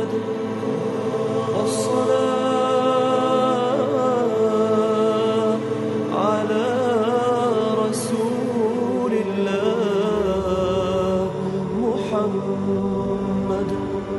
والصلاة على رسول الله محمد.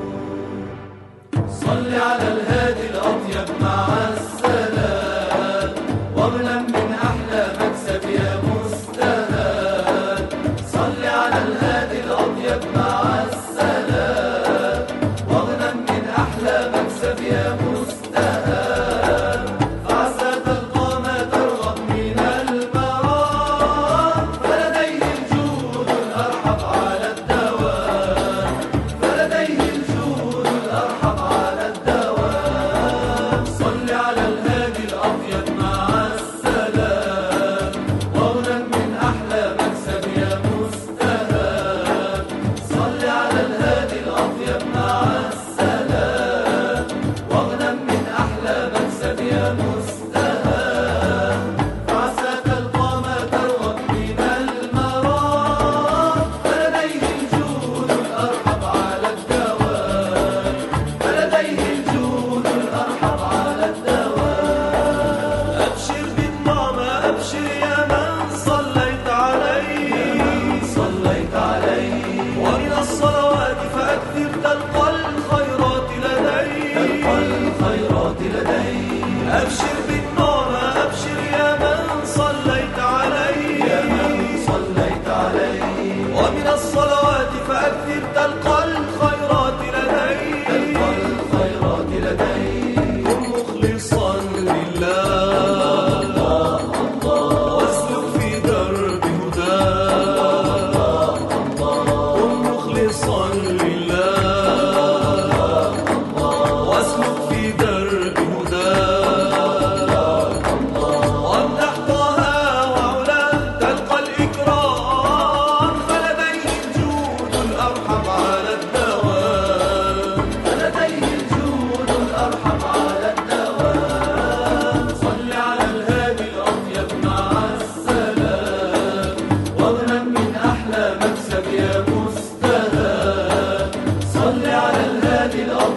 صل على الهادي الأطيب مع السلام، واغنم من أحلى مكسب يا مستهان. صل على الهادي الأطيب مع السلام، واغنم من أحلى مكسب يا مستهان. فعسى تلقى ما ترغب من المرام، فلديه الجود الأرحب على الدوام، فلديه الجود الأرحب على الدوام. صل على الهادي الأطيب مع السلام، واغنم من أحلى مكسب يا مستهان. صل على الهادي الأطيب مع السلام، واغنم من أحلى مكسب يا مستهان. فعسى تلقى ما ترغب من المرام، فلديه الجود الأرحب على الدوام، فلديه الجود الأرحب على الدوام. أبشر بالنعمة أبشر يا من صليت عليه، صليت عليه، ومن الصلوات فأكثر تلقى الخيرات لديه، تلقى الخيرات لديه. أبشر بالنعمة أبشر يا من صليت عليه، يا من صليت عليه، ومن الصلوات فأكثر تلقى الخيرات لديه، تلقى الخيرات لديه. كن مخلصا لله واسلك في درب هداه، كن مخلصا لله واسلك في درب هداه، وامدح طه وعلاه تلقى الإكرام، فلديه الجود الأرحب على الدوام، فلديه الجود الأرحب على الدوام. صل على الهادي الأطيب مع السلام، واغنم من أحلى مكسب يا مستهان. صل على الهادي الأطيب